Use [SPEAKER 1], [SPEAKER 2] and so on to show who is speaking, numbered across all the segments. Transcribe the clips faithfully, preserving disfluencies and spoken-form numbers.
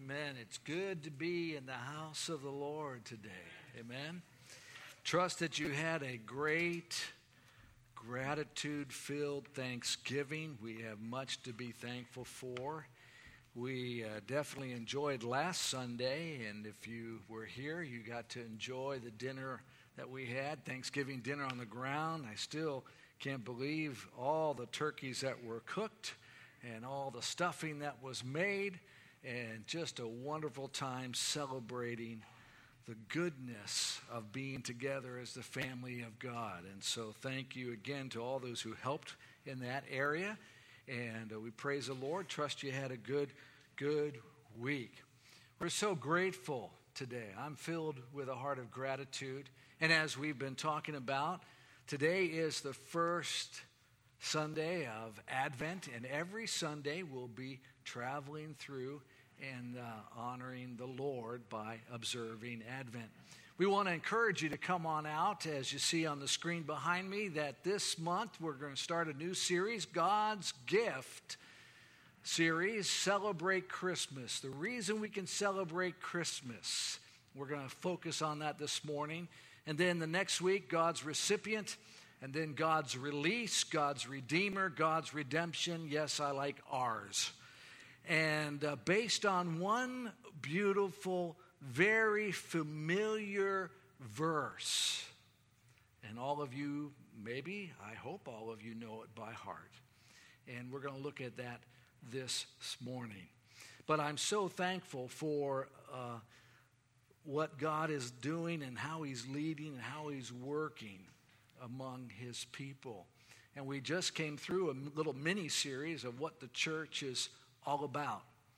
[SPEAKER 1] Amen. It's good to be in the house of the Lord today. Amen. Trust that you had a great, gratitude-filled Thanksgiving. We have much to be thankful for. We uh, definitely enjoyed last Sunday, and if you were here, you got to enjoy the dinner that we had, Thanksgiving dinner on the ground. I still can't believe all the turkeys that were cooked and all the stuffing that was made, and just a wonderful time celebrating the goodness of being together as the family of God. And so thank you again to all those who helped in that area, and uh, we praise the Lord. Trust you had a good, good week. We're so grateful today. I'm filled with a heart of gratitude, and as we've been talking about, today is the first Sunday of Advent, and every Sunday we'll be traveling through and uh, honoring the Lord by observing Advent. We want to encourage you to come on out, as you see on the screen behind me, that this month we're going to start a new series, God's Gift series, Celebrate Christmas. The reason we can celebrate Christmas, we're going to focus on that this morning. And then the next week, God's Recipient, and then God's Release, God's Redeemer, God's Redemption. Yes, I like ours. And uh, based on one beautiful, very familiar verse. And all of you, maybe, I hope all of you know it by heart. And we're going to look at that this morning. But I'm so thankful for uh, what God is doing and how He's leading and how He's working among His people. And we just came through a little mini-series of what the church is all about.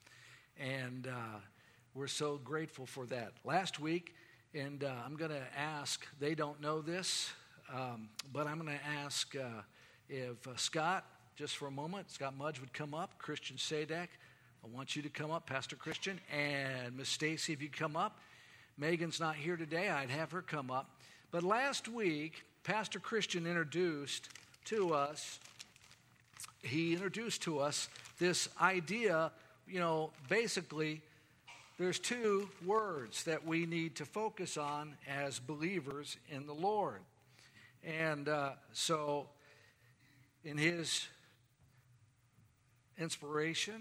[SPEAKER 1] And uh, we're so grateful for that. Last week, and uh, I'm going to ask, they don't know this, um, but I'm going to ask uh, if uh, Scott, just for a moment, Scott Mudge would come up, Christian Sadek, I want you to come up, Pastor Christian, and Miss Stacy, if you come up. Megan's not here today, I'd have her come up. But last week, Pastor Christian introduced to us, he introduced to us this idea, you know, basically, there's two words that we need to focus on as believers in the Lord. And uh, so, in his inspiration,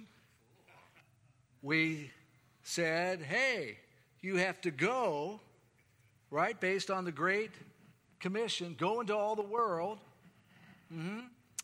[SPEAKER 1] we said, hey, you have to go, right, based on the Great Commission, go into all the world, mm-hmm.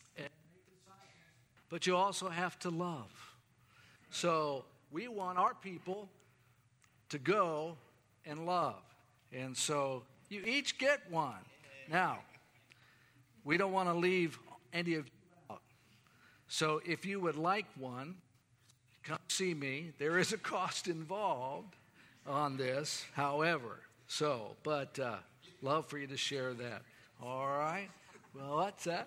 [SPEAKER 1] But you also have to love. So we want our people to go and love. And so you each get one. Now, we don't want to leave any of you out. So if you would like one, come see me. There is a cost involved on this, however. So, but uh, love for you to share that. All right. Well, what's that?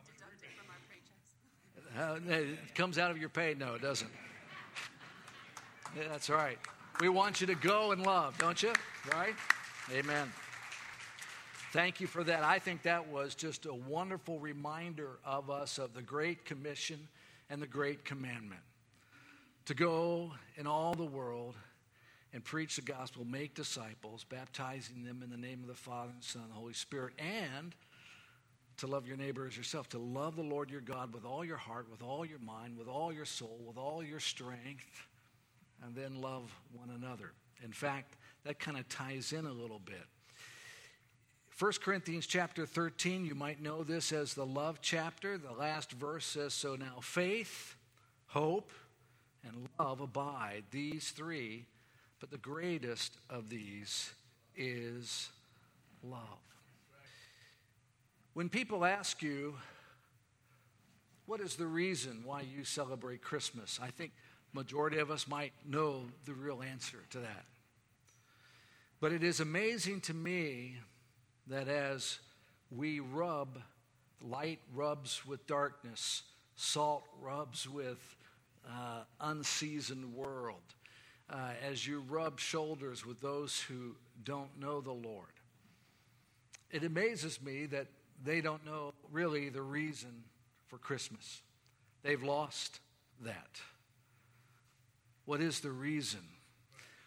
[SPEAKER 1] Uh, it comes out of your pay? No, it doesn't. Yeah, that's right. We want you to go and love, don't you? Right? Amen. Thank you for that. I think that was just a wonderful reminder of us of the Great Commission and the Great Commandment. To go in all the world and preach the gospel, make disciples, baptizing them in the name of the Father and Son and the Holy Spirit, and to love your neighbor as yourself, to love the Lord your God with all your heart, with all your mind, with all your soul, with all your strength, and then love one another. In fact, that kind of ties in a little bit. First Corinthians chapter thirteen, you might know this as the love chapter. The last verse says, so now faith, hope, and love abide, these three, but the greatest of these is love. When people ask you, what is the reason why you celebrate Christmas? I think majority of us might know the real answer to that. But it is amazing to me that as we rub, light rubs with darkness, salt rubs with uh, unseasoned world, uh, as you rub shoulders with those who don't know the Lord, it amazes me that they don't know really the reason for Christmas. They've lost that. What is the reason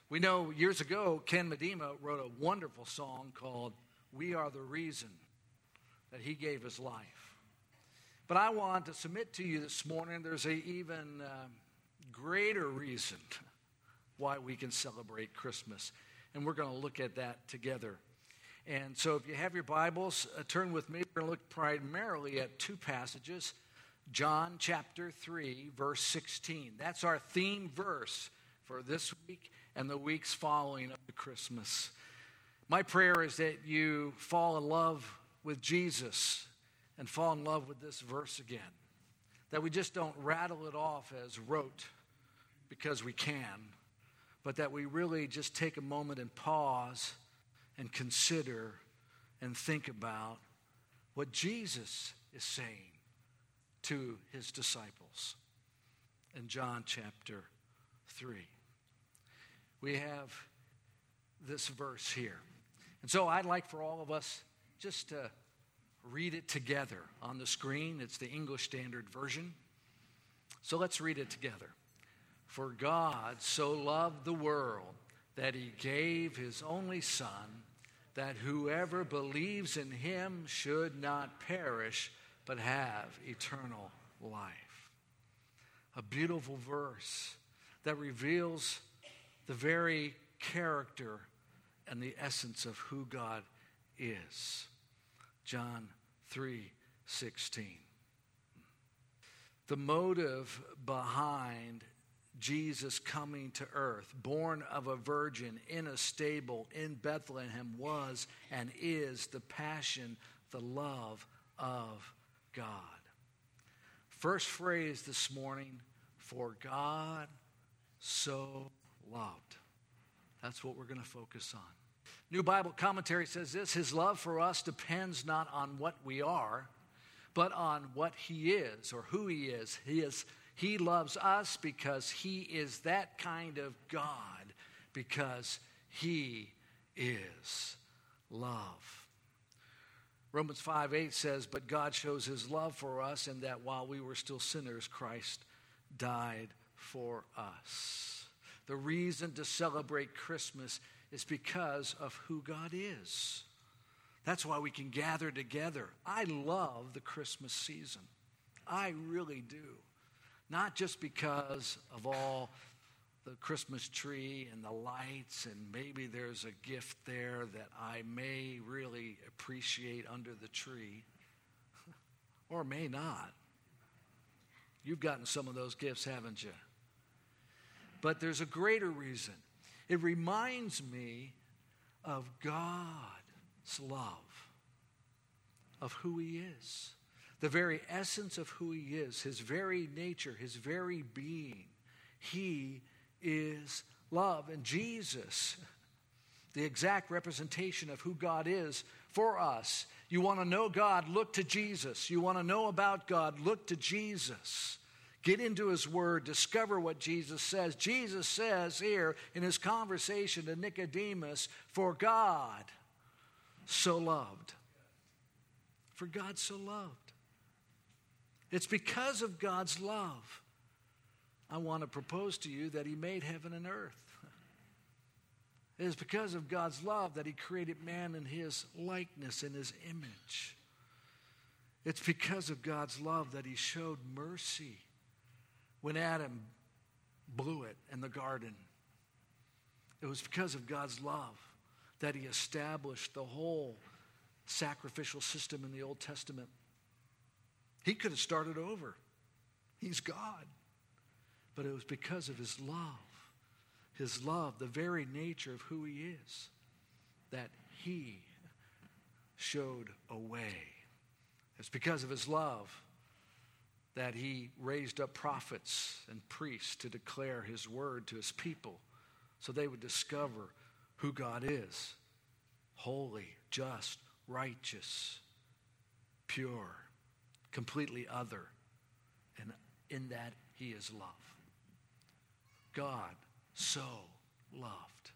[SPEAKER 1] We know years ago, Ken Medema wrote a wonderful song called "We Are the Reason That He Gave His Life." But I want to submit to you this morning, there's an even um, greater reason why we can celebrate Christmas. And we're going to look at that together. And so if you have your Bibles, uh, turn with me. We're going to look primarily at two passages. John chapter three, verse sixteen. That's our theme verse for this week and the weeks following up to Christmas. My prayer is that you fall in love with Jesus and fall in love with this verse again. That we just don't rattle it off as rote because we can, but that we really just take a moment and pause and consider and think about what Jesus is saying to his disciples in John chapter three. We have this verse here. And so I'd like for all of us just to read it together on the screen. It's the English Standard Version. So let's read it together. For God so loved the world that he gave his only Son, that whoever believes in him should not perish, but have eternal life. A beautiful verse that reveals the very character and the essence of who God is. John three sixteen. The motive behind Jesus coming to earth, born of a virgin in a stable in Bethlehem, was and is the passion, the love of God. First phrase this morning, for God so loved. That's what we're going to focus on. New Bible Commentary says this: his love for us depends not on what we are, but on what he is or who he is. He is He loves us because he is that kind of God, because he is love. Romans five eight says, but God shows his love for us in that while we were still sinners, Christ died for us. The reason to celebrate Christmas is because of who God is. That's why we can gather together. I love the Christmas season. I really do. Not just because of all the Christmas tree and the lights, and maybe there's a gift there that I may really appreciate under the tree, or may not. You've gotten some of those gifts, haven't you? But there's a greater reason. It reminds me of God's love, of who he is. The very essence of who he is, his very nature, his very being. He is love. And Jesus, the exact representation of who God is for us. You want to know God, look to Jesus. You want to know about God, look to Jesus. Get into his word, discover what Jesus says. Jesus says here in his conversation to Nicodemus, for God so loved. For God so loved. It's because of God's love, I want to propose to you, that he made heaven and earth. It is because of God's love that he created man in his likeness, in his image. It's because of God's love that he showed mercy when Adam blew it in the garden. It was because of God's love that he established the whole sacrificial system in the Old Testament. He could have started over. He's God. But it was because of his love, his love, the very nature of who he is, that he showed a way. It's because of his love that he raised up prophets and priests to declare his word to his people so they would discover who God is. Holy, just, righteous, pure, completely other, and in that he is love. God so loved.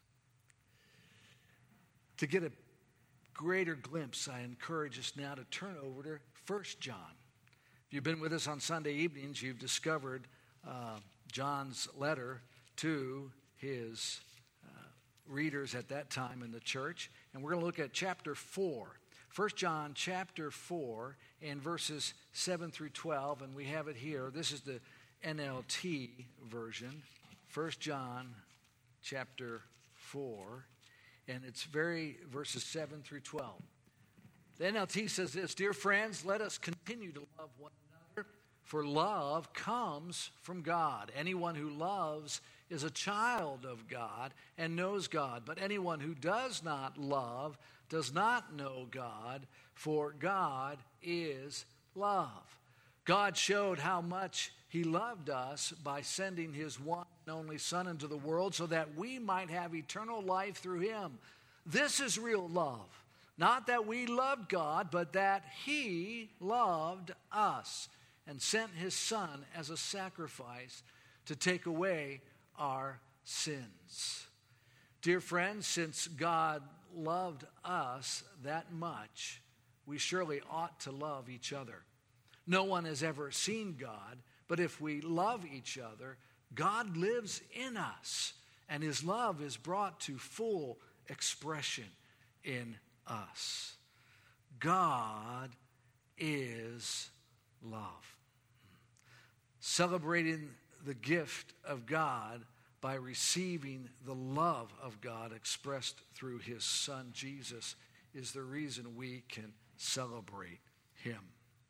[SPEAKER 1] To get a greater glimpse, I encourage us now to turn over to First John. If you've been with us on Sunday evenings, you've discovered uh, John's letter to his uh, readers at that time in the church. And we're going to look at chapter four. First John chapter four and verses seven through twelve. And we have it here. This is the N L T version. First John chapter four. And it's very verses seven through twelve. The N L T says this: "Dear friends, let us continue to love one another, for love comes from God. Anyone who loves is a child of God and knows God. But anyone who does not love does not know God, for God is love. God showed how much he loved us by sending his one and only Son into the world so that we might have eternal life through him. This is real love. Not that we loved God, but that he loved us and sent his Son as a sacrifice to take away our sins." Dear friends, since God loved us that much, we surely ought to love each other. No one has ever seen God, but if we love each other, God lives in us, and his love is brought to full expression in us. God is love. Celebrating the gift of God by receiving the love of God expressed through his Son Jesus is the reason we can celebrate him.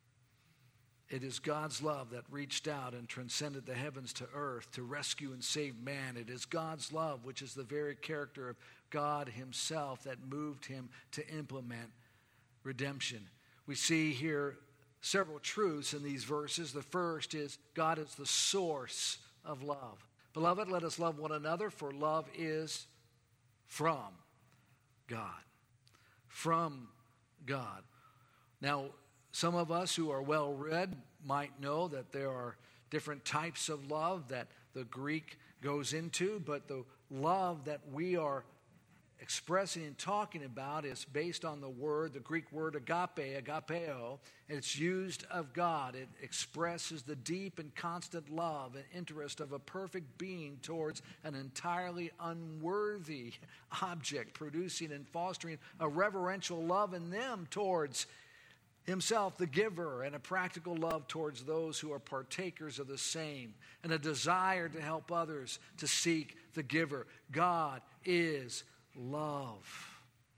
[SPEAKER 1] It is God's love that reached out and transcended the heavens to earth to rescue and save man. It is God's love, which is the very character of God himself, that moved him to implement redemption. We see here several truths in these verses. The first is God is the source of love. Beloved, let us love one another, for love is from God. From God. Now, some of us who are well-read might know that there are different types of love that the Greek goes into, but the love that we are expressing and talking about is based on the word, the Greek word agape, agapeo, and it's used of God. It expresses the deep and constant love and interest of a perfect being towards an entirely unworthy object, producing and fostering a reverential love in them towards himself, the giver, and a practical love towards those who are partakers of the same, and a desire to help others to seek the giver. God is love.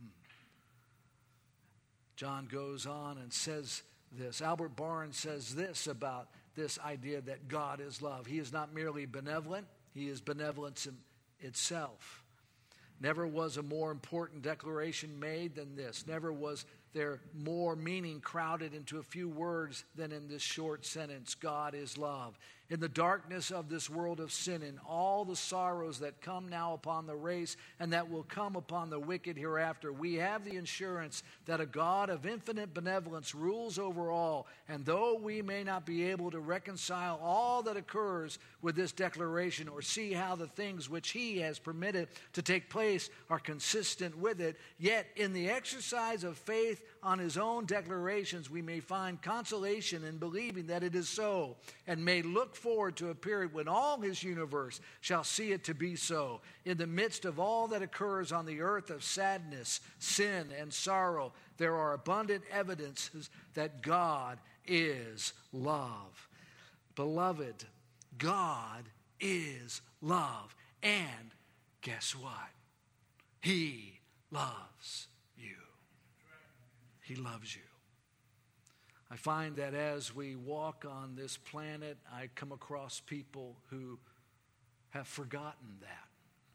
[SPEAKER 1] John goes on and says this. Albert Barnes says this about this idea that God is love. He is not merely benevolent, he is benevolence in itself. Never was a more important declaration made than this. Never was there more meaning crowded into a few words than in this short sentence: God is love. In the darkness of this world of sin and all the sorrows that come now upon the race and that will come upon the wicked hereafter, we have the assurance that a God of infinite benevolence rules over all. And though we may not be able to reconcile all that occurs with this declaration or see how the things which he has permitted to take place are consistent with it, yet in the exercise of faith on his own declarations, we may find consolation in believing that it is so, and may look forward to a period when all his universe shall see it to be so. In the midst of all that occurs on the earth of sadness, sin, and sorrow, there are abundant evidences that God is love. Beloved, God is love. And guess what? He loves you. He loves you. I find that as we walk on this planet, I come across people who have forgotten that.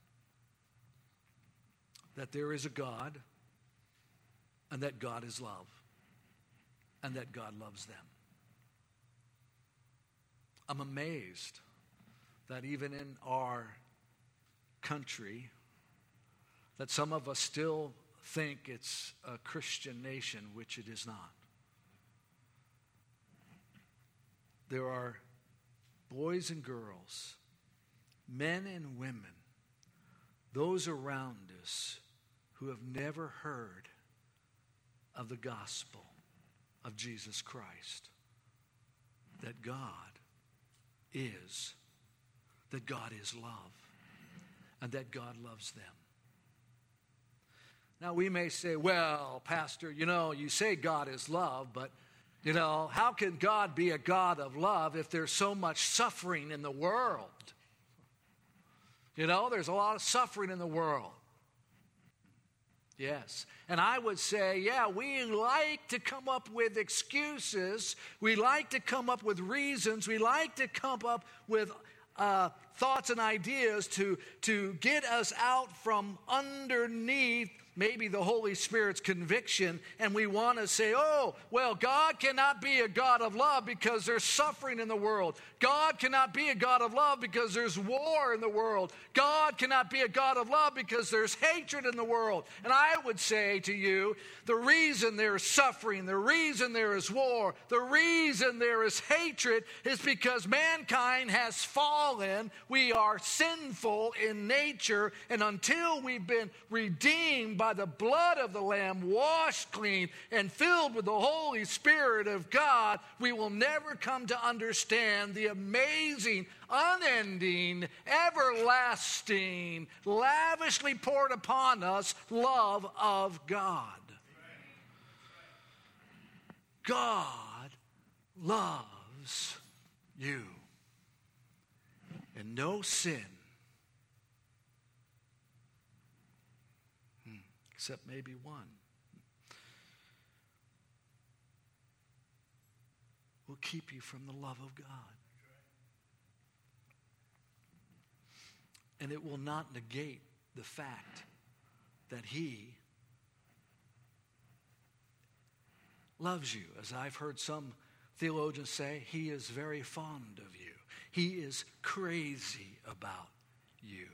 [SPEAKER 1] That there is a God, and that God is love, and that God loves them. I'm amazed that even in our country, that some of us still think it's a Christian nation, which it is not. There are boys and girls, men and women, those around us who have never heard of the gospel of Jesus Christ, that God is, that God is love, and that God loves them. Now, we may say, well, Pastor, you know, you say God is love, but, you know, how can God be a God of love if there's so much suffering in the world? You know, there's a lot of suffering in the world. Yes. And I would say, yeah, we like to come up with excuses. We like to come up with reasons. We like to come up with uh, thoughts and ideas to, to get us out from underneath maybe the Holy Spirit's conviction, and we want to say, oh, well, God cannot be a God of love because there's suffering in the world. God cannot be a God of love because there's war in the world. God cannot be a God of love because there's hatred in the world. And I would say to you, the reason there is suffering, the reason there is war, the reason there is hatred is because mankind has fallen. We are sinful in nature, and until we've been redeemed by by the blood of the Lamb, washed clean and filled with the Holy Spirit of God, we will never come to understand the amazing, unending, everlasting, lavishly poured upon us love of God. God loves you. And no sin, except maybe one, will keep you from the love of God. And it will not negate the fact that He loves you. As I've heard some theologians say, He is very fond of you. He is crazy about you.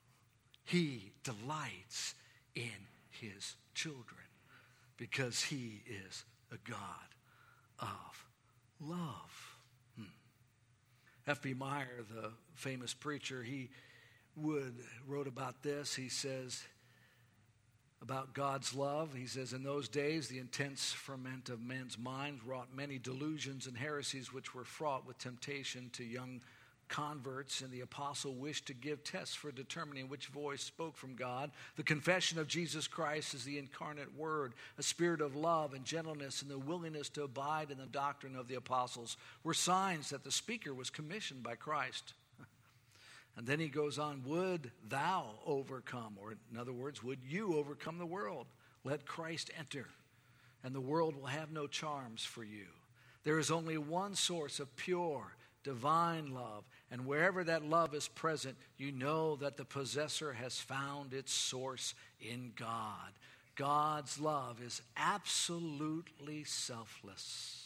[SPEAKER 1] He delights in His children because He is a God of love. Hmm. F B Meyer, the famous preacher, he would wrote about this. He says about God's love, he says, in those days the intense ferment of men's minds wrought many delusions and heresies which were fraught with temptation to young converts, and the apostle wished to give tests for determining which voice spoke from God. The confession of Jesus Christ as the incarnate Word, a spirit of love and gentleness, and the willingness to abide in the doctrine of the apostles were signs that the speaker was commissioned by Christ. And then he goes on, would thou overcome, or in other words, would you overcome the world? Let Christ enter, and the world will have no charms for you. There is only one source of pure, divine love, and wherever that love is present, you know that the possessor has found its source in God. God's love is absolutely selfless.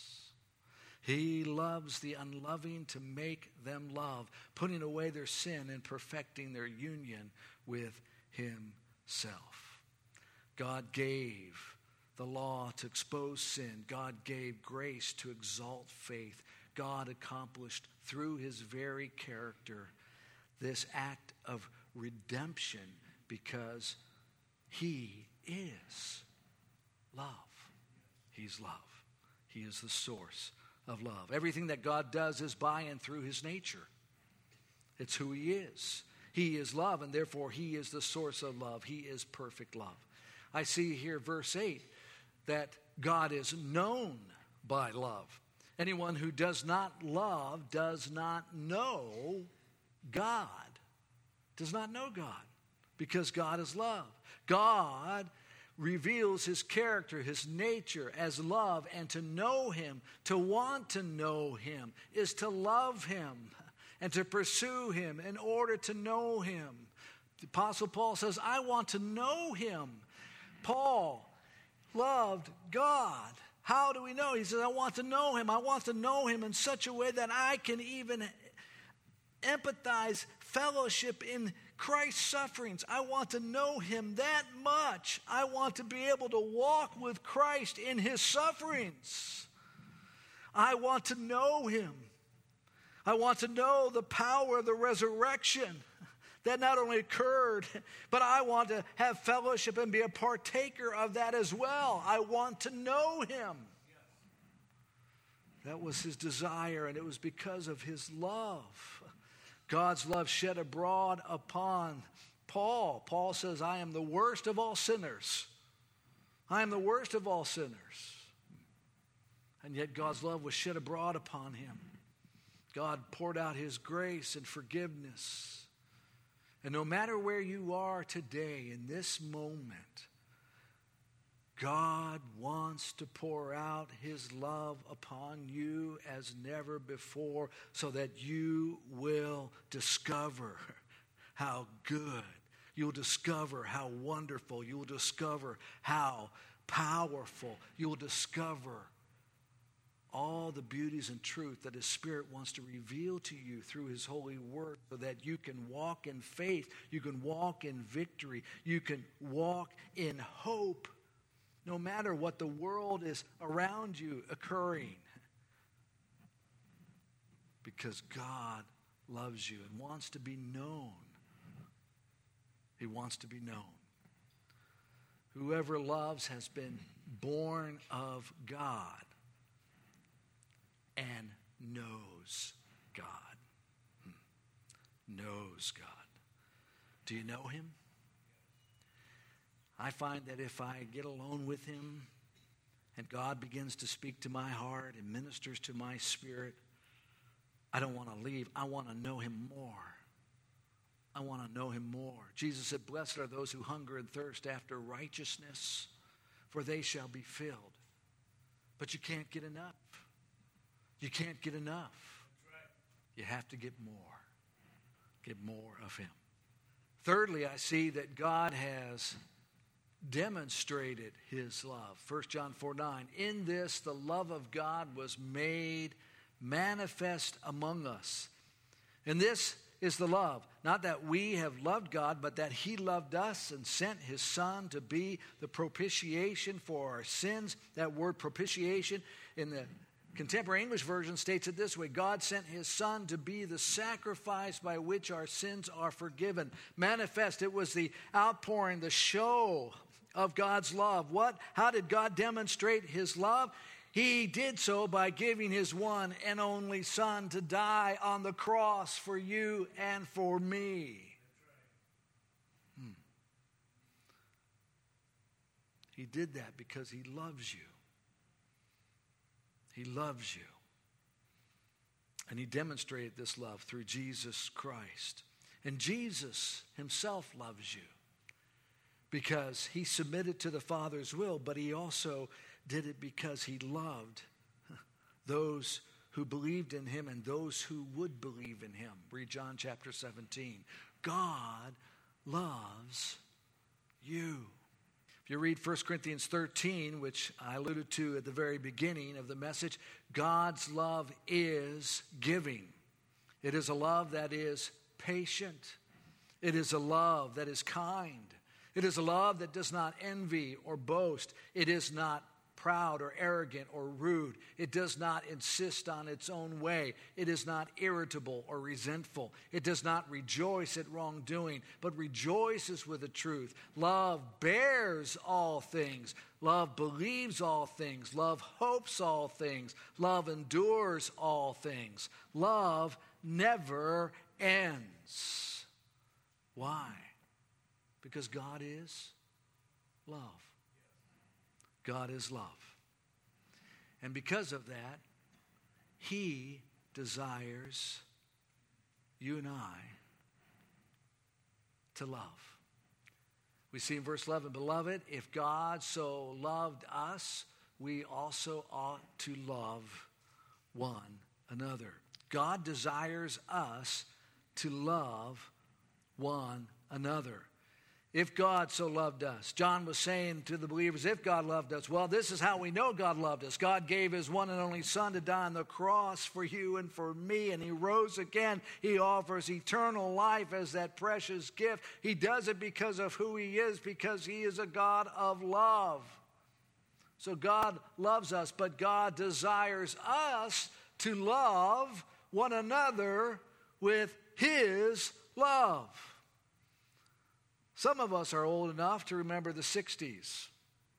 [SPEAKER 1] He loves the unloving to make them love, putting away their sin and perfecting their union with Himself. God gave the law to expose sin. God gave grace to exalt faith. God accomplished through His very character this act of redemption because He is love. He's love. He is the source of love. Everything that God does is by and through His nature. It's who He is. He is love, and therefore He is the source of love. He is perfect love. I see here, verse eight, that God is known by love. Anyone who does not love does not know God. Does not know God, because God is love. God reveals His character, His nature as love, and to know Him, to want to know Him, is to love Him and to pursue Him in order to know Him. The Apostle Paul says, I want to know Him. Paul loved God. How do we know? He says, I want to know Him. I want to know Him in such a way that I can even empathize, fellowship in Christ's sufferings. I want to know Him that much. I want to be able to walk with Christ in His sufferings. I want to know Him. I want to know the power of the resurrection that not only occurred, but I want to have fellowship and be a partaker of that as well. I want to know Him. That was His desire, and it was because of His love. God's love shed abroad upon Paul. Paul says, I am the worst of all sinners. I am the worst of all sinners. And yet God's love was shed abroad upon him. God poured out his grace and forgiveness. And no matter where you are today in this moment, God wants to pour out his love upon you as never before so that you will discover how good. You'll discover how wonderful. You'll discover how powerful. You'll discover all the beauties and truth that his Spirit wants to reveal to you through his holy word so that you can walk in faith, you can walk in victory, you can walk in hope no matter what the world is around you occurring. Because God loves you and wants to be known. He wants to be known. Whoever loves has been born of God and knows God. Hmm. Knows God. Do you know him? I find that if I get alone with him and God begins to speak to my heart and ministers to my spirit, I don't want to leave. I want to know him more. I want to know him more. Jesus said, blessed are those who hunger and thirst after righteousness, for they shall be filled. But you can't get enough. You can't get enough. You have to get more. Get more of him. Thirdly, I see that God has demonstrated his love. First John four nine. In this, the love of God was made manifest among us. And this is the love, not that we have loved God, but that he loved us and sent his Son to be the propitiation for our sins. That word propitiation in the Contemporary English Version states it this way: God sent his Son to be the sacrifice by which our sins are forgiven. Manifest, it was the outpouring, the show of God's love. What? How did God demonstrate his love? He did so by giving his one and only Son to die on the cross for you and for me. Hmm. He did that because he loves you. He loves you. And he demonstrated this love through Jesus Christ. And Jesus himself loves you because he submitted to the Father's will, but he also did it because he loved those who believed in him and those who would believe in him. Read John chapter seventeen. God loves you. If you read First Corinthians thirteen, which I alluded to at the very beginning of the message, God's love is giving. It is a love that is patient. It is a love that is kind. It is a love that does not envy or boast. It is not proud or arrogant or rude. It does not insist on its own way. It is not irritable or resentful. It does not rejoice at wrongdoing, but rejoices with the truth. Love bears all things. Love believes all things. Love hopes all things. Love endures all things. Love never ends. Why? Because God is love. God is love. And because of that, he desires you and I to love. We see in verse eleven, beloved, if God so loved us, we also ought to love one another. God desires us to love one another. If God so loved us. John was saying to the believers, if God loved us, well, this is how we know God loved us. God gave his one and only Son to die on the cross for you and for me, and he rose again. He offers eternal life as that precious gift. He does it because of who he is, because he is a God of love. So God loves us, but God desires us to love one another with his love. Some of us are old enough to remember the sixties.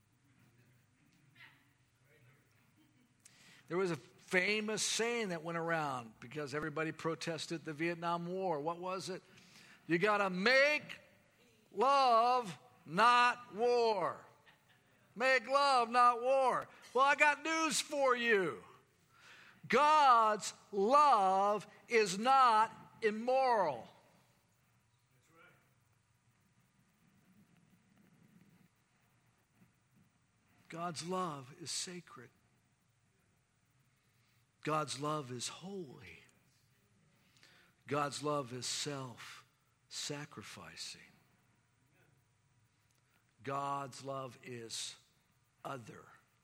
[SPEAKER 1] There was a famous saying that went around because everybody protested the Vietnam War. What was it? You got to make love, not war. Make love, not war. Well, I got news for you. God's love is not immoral. God's love is sacred. God's love is holy. God's love is self-sacrificing. God's love is other.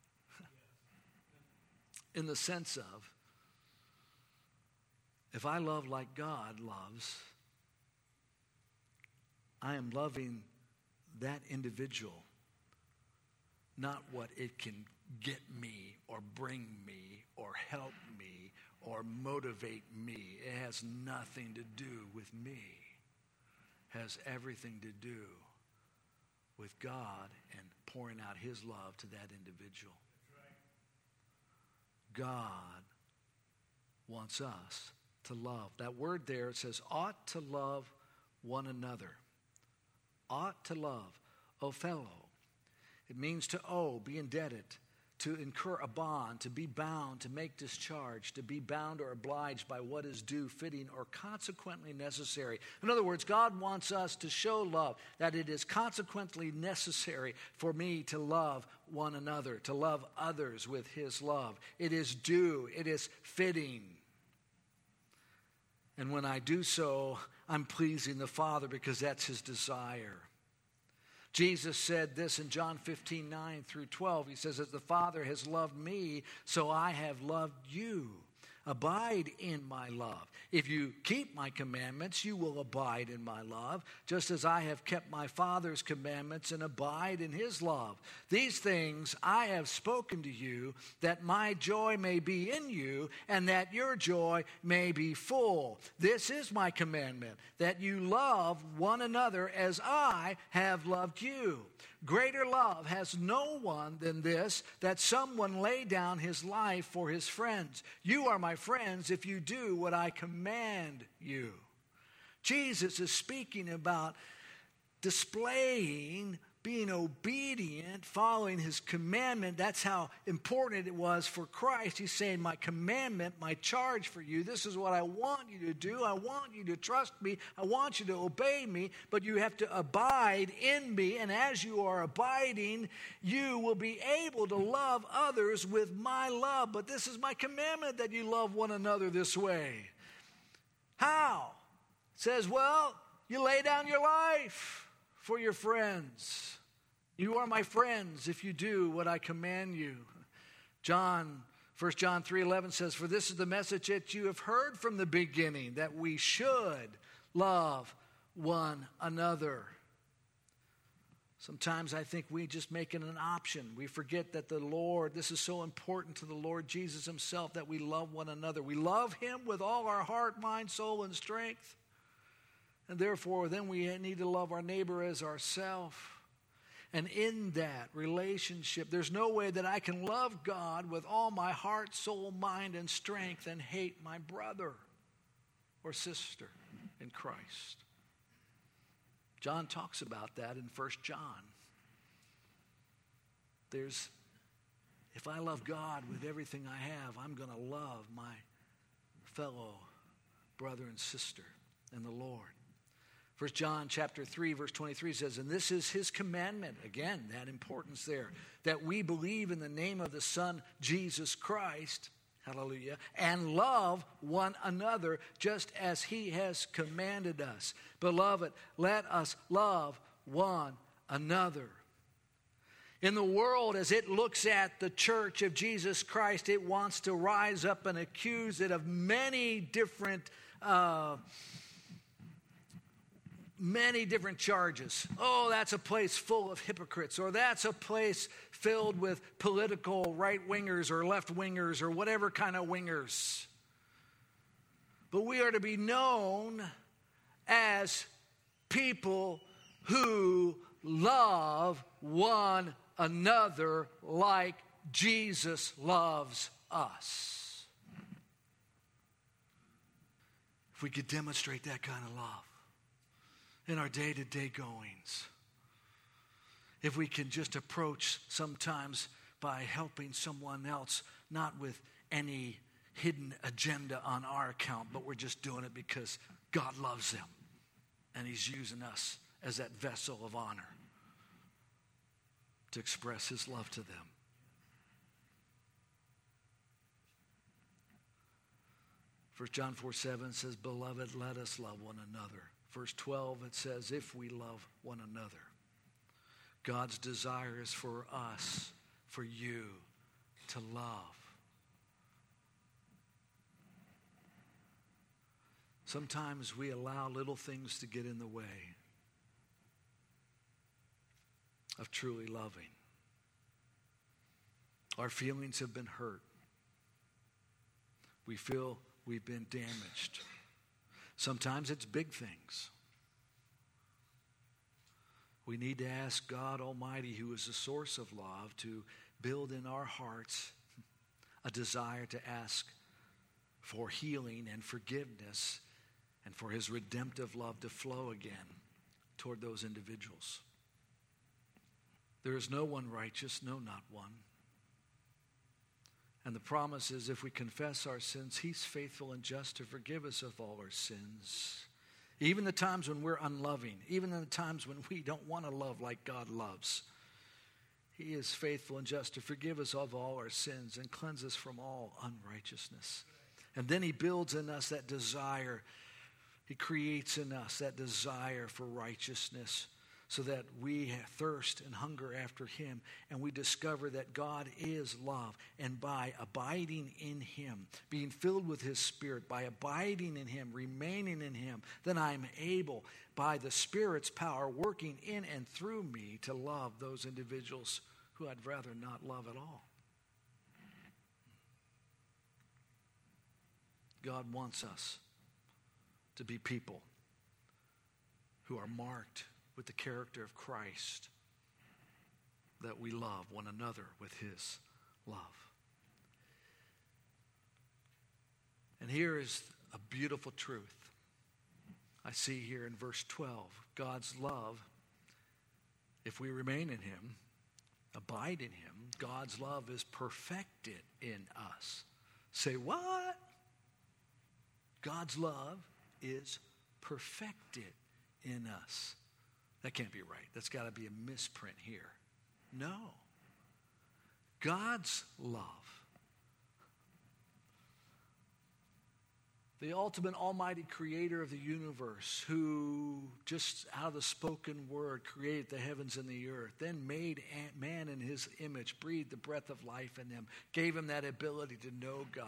[SPEAKER 1] In the sense of, if I love like God loves, I am loving that individual, not what it can get me or bring me or help me or motivate me. It has nothing to do with me. It has everything to do with God and pouring out his love to that individual. God wants us to love. That word there, it says, ought to love one another. Ought to love. Ophello. It means to owe, be indebted, to incur a bond, to be bound, to make discharge, to be bound or obliged by what is due, fitting, or consequently necessary. In other words, God wants us to show love, that it is consequently necessary for me to love one another, to love others with his love. It is due, it is fitting. And when I do so, I'm pleasing the Father because that's his desire. Jesus said this in John fifteen, nine through twelve. He says, as the Father has loved me, so I have loved you. Abide in my love. If you keep my commandments, you will abide in my love, just as I have kept my Father's commandments and abide in his love. These things I have spoken to you, that my joy may be in you, and that your joy may be full. This is my commandment, that you love one another as I have loved you. Greater love has no one than this, that someone lay down his life for his friends. You are my friends if you do what I command you. Jesus is speaking about displaying, being obedient, following his commandment. That's how important it was for Christ. He's saying, my commandment, my charge for you, this is what I want you to do. I want you to trust me. I want you to obey me, but you have to abide in me. And as you are abiding, you will be able to love others with my love. But this is my commandment, that you love one another this way. How? It says, well, you lay down your life for your friends. You are my friends if you do what I command you. John, First John three eleven says, for this is the message that you have heard from the beginning, that we should love one another. Sometimes I think we just make it an option. We forget that the Lord, this is so important to the Lord Jesus himself, that we love one another. We love him with all our heart, mind, soul, and strength. And therefore, then we need to love our neighbor as ourselves. And in that relationship, there's no way that I can love God with all my heart, soul, mind, and strength and hate my brother or sister in Christ. John talks about that in First John. There's, if I love God with everything I have, I'm going to love my fellow brother and sister in the Lord. First John chapter three, verse twenty-three says, and this is his commandment, again, that importance there, that we believe in the name of the Son, Jesus Christ, hallelujah, and love one another just as he has commanded us. Beloved, let us love one another. In the world, as it looks at the church of Jesus Christ, it wants to rise up and accuse it of many different uh Many different charges. Oh, that's a place full of hypocrites, or that's a place filled with political right-wingers or left-wingers or whatever kind of wingers. But we are to be known as people who love one another like Jesus loves us. If we could demonstrate that kind of love in our day-to-day goings, If we can just approach sometimes by helping someone else, not with any hidden agenda on our account, but we're just doing it because God loves them and he's using us as that vessel of honor to express his love to them. First John four seven says, beloved, let us love one another. Verse twelve, it says, if we love one another. God's desire is for us, for you, to love. Sometimes we allow little things to get in the way of truly loving. Our feelings have been hurt. We feel we've been damaged. Sometimes it's big things. We need to ask God Almighty, who is the source of love, to build in our hearts a desire to ask for healing and forgiveness and for his redemptive love to flow again toward those individuals. There is no one righteous, no, not one. And the promise is if we confess our sins, he's faithful and just to forgive us of all our sins. Even the times when we're unloving, even in the times when we don't want to love like God loves. He is faithful and just to forgive us of all our sins and cleanse us from all unrighteousness. And then he builds in us that desire. He creates in us that desire for righteousness so that we thirst and hunger after him, and we discover that God is love. And by abiding in him, being filled with his Spirit, by abiding in him, remaining in him, then I'm able, by the Spirit's power working in and through me, to love those individuals who I'd rather not love at all. God wants us to be people who are marked with the character of Christ, that we love one another with his love. And here is a beautiful truth. I see here in verse twelve, God's love, if we remain in him, abide in him, God's love is perfected in us. Say what? God's love is perfected in us. That can't be right. That's got to be a misprint here. No. God's love, the ultimate almighty creator of the universe, who just out of the spoken word created the heavens and the earth, then made man in his image, breathed the breath of life in him, gave him that ability to know God.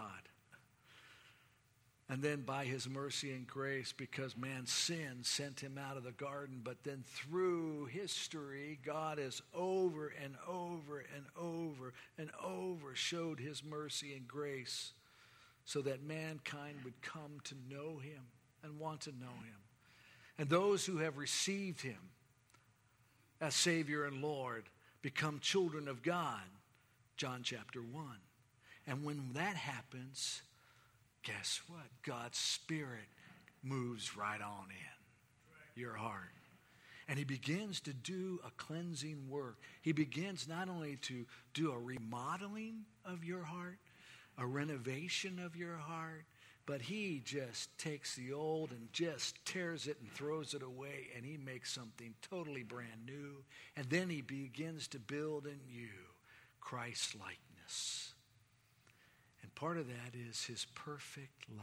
[SPEAKER 1] And then by his mercy and grace, because man's sin sent him out of the garden, but then through history, God has over and over and over and over showed his mercy and grace so that mankind would come to know him and want to know him. And those who have received him as Savior and Lord become children of God, John chapter one. And when that happens, guess what? God's Spirit moves right on in your heart. And he begins to do a cleansing work. He begins not only to do a remodeling of your heart, a renovation of your heart, but he just takes the old and just tears it and throws it away, and he makes something totally brand new. And then he begins to build in you Christ-likeness. And part of that is his perfect love.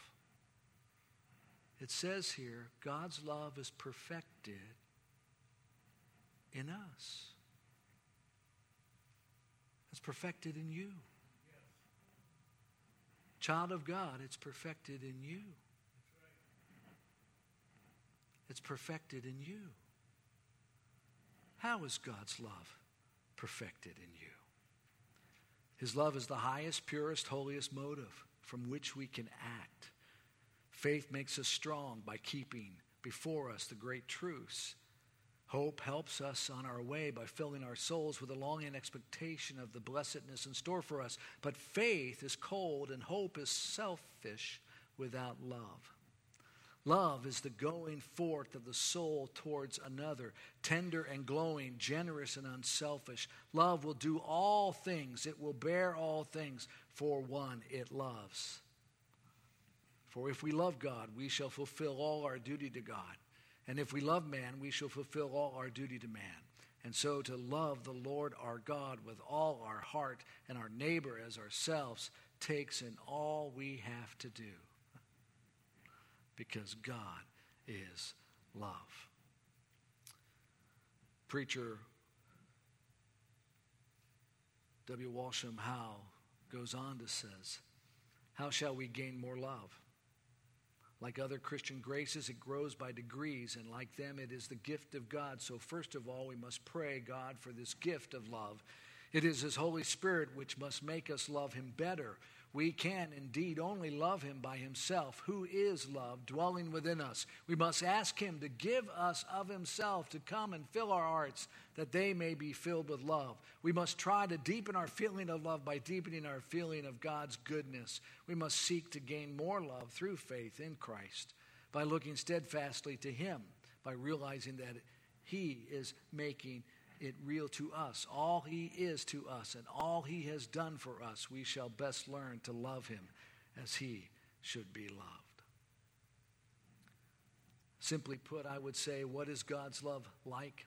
[SPEAKER 1] It says here, God's love is perfected in us. It's perfected in you. Child of God, it's perfected in you. It's perfected in you. How is God's love perfected in you? His love is the highest, purest, holiest motive from which we can act. Faith makes us strong by keeping before us the great truths. Hope helps us on our way by filling our souls with a longing expectation of the blessedness in store for us. But faith is cold and hope is selfish without love. Love is the going forth of the soul towards another, tender and glowing, generous and unselfish. Love will do all things. It will bear all things for one it loves. For if we love God, we shall fulfill all our duty to God. And if we love man, we shall fulfill all our duty to man. And so to love the Lord our God with all our heart and our neighbor as ourselves takes in all we have to do. Because God is love. Preacher W. Walsham Howe goes on to says, how shall we gain more love? Like other Christian graces, it grows by degrees, and like them, it is the gift of God. So first of all, we must pray God for this gift of love. It is His Holy Spirit which must make us love Him better. We can indeed only love Him by Himself, who is love, dwelling within us. We must ask Him to give us of Himself, to come and fill our hearts, that they may be filled with love. We must try to deepen our feeling of love by deepening our feeling of God's goodness. We must seek to gain more love through faith in Christ, by looking steadfastly to Him, by realizing that He is making it real to us. All He is to us and all He has done for us, we shall best learn to love Him as He should be loved. Simply put, I would say, what is God's love like?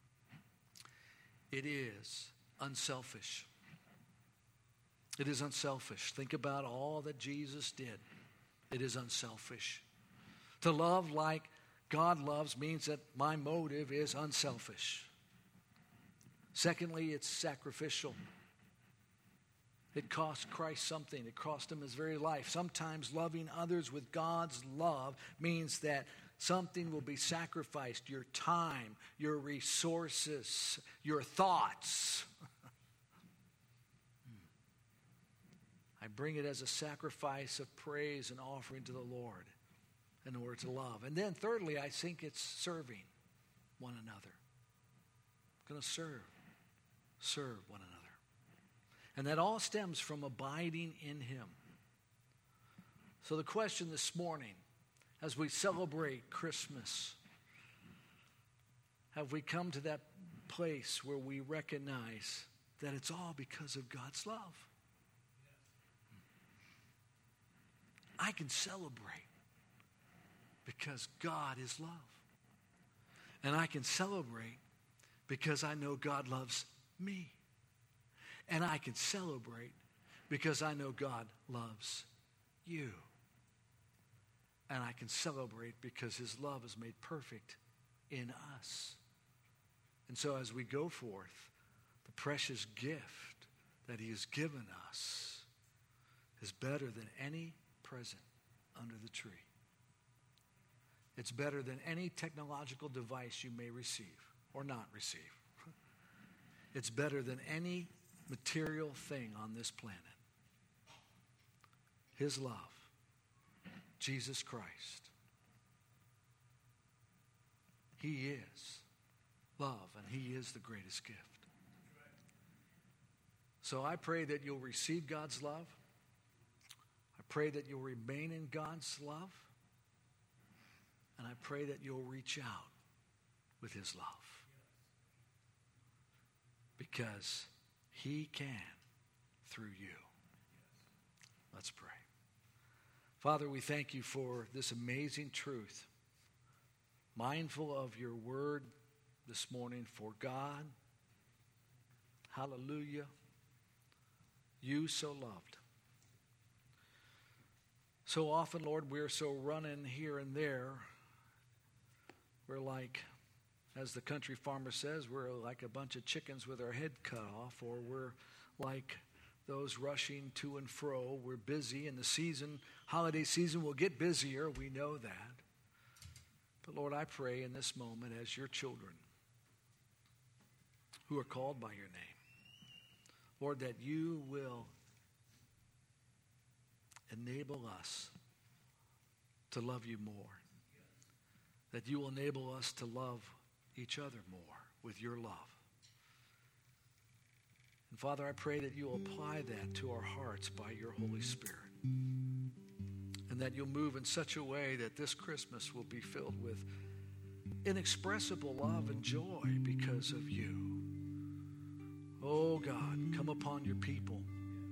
[SPEAKER 1] It is unselfish. It is unselfish. Think about all that Jesus did. It is unselfish. To love like God loves means that my motive is unselfish. Secondly, it's sacrificial. It cost Christ something. It cost Him His very life. Sometimes loving others with God's love means that something will be sacrificed. Your time, your resources, your thoughts. I bring it as a sacrifice of praise and offering to the Lord in order to love. And then thirdly, I think it's serving one another. I'm going to serve. Serve one another. And that all stems from abiding in Him. So the question this morning, as we celebrate Christmas, have we come to that place where we recognize that it's all because of God's love? I can celebrate because God is love. And I can celebrate because I know God loves me. And I can celebrate because I know God loves you. And I can celebrate because His love is made perfect in us. And so as we go forth, the precious gift that He has given us is better than any present under the tree. It's better than any technological device you may receive or not receive. It's better than any material thing on this planet. His love, Jesus Christ. He is love, and He is the greatest gift. So I pray that you'll receive God's love. I pray that you'll remain in God's love. And I pray that you'll reach out with His love. Because He can through you. Let's pray. Father, we thank You for this amazing truth. Mindful of Your word this morning, for God, hallelujah, You so loved. So often, Lord, we're so running here and there. We're like, as the country farmer says, we're like a bunch of chickens with our head cut off, or we're like those rushing to and fro. We're busy, and the season, holiday season, will get busier. We know that. But Lord, I pray in this moment as Your children who are called by Your name, Lord, that You will enable us to love You more. That You will enable us to love each other more with Your love. And Father, I pray that You will apply that to our hearts by Your Holy Spirit. and that you'll move in such a way that this Christmas will be filled with inexpressible love and joy because of you. Oh God, come upon your people.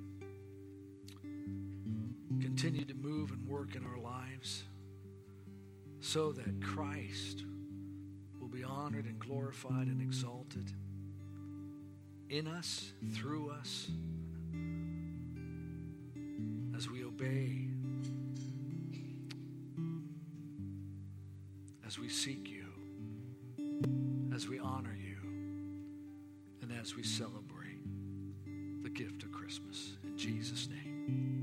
[SPEAKER 1] Continue to move and work in our lives so that Christ will be honored and glorified and exalted in us, through us, as we obey, as we seek you, as we honor you, and as we celebrate the gift of Christmas. In Jesus' name.